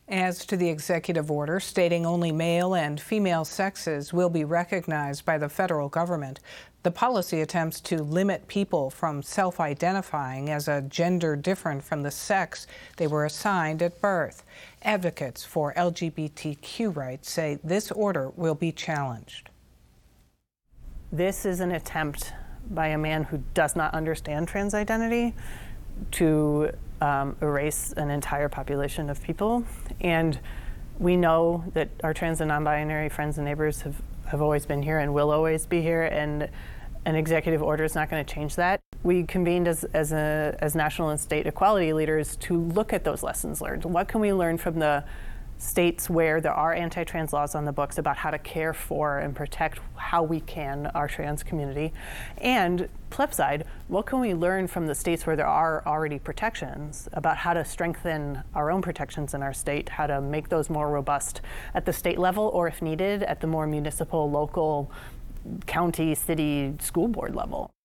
As to the executive order stating only male and female sexes will be recognized by the federal government, the policy attempts to limit people from self-identifying as a gender different from the sex they were assigned at birth. Advocates for LGBTQ rights say this order will be challenged. This is an attempt by a man who does not understand trans identity to erase an entire population of people. And we know that our trans and non-binary friends and neighbors have always been here and will always be here, and an executive order is not going to change that. We convened as national and state equality leaders to look at those lessons learned. What can we learn from the states where there are anti-trans laws on the books about how to care for and protect how we can our trans community? And flip side, what can we learn from the states where there are already protections about how to strengthen our own protections in our state, how to make those more robust at the state level, or if needed, at the more municipal, local, county, city, school board level?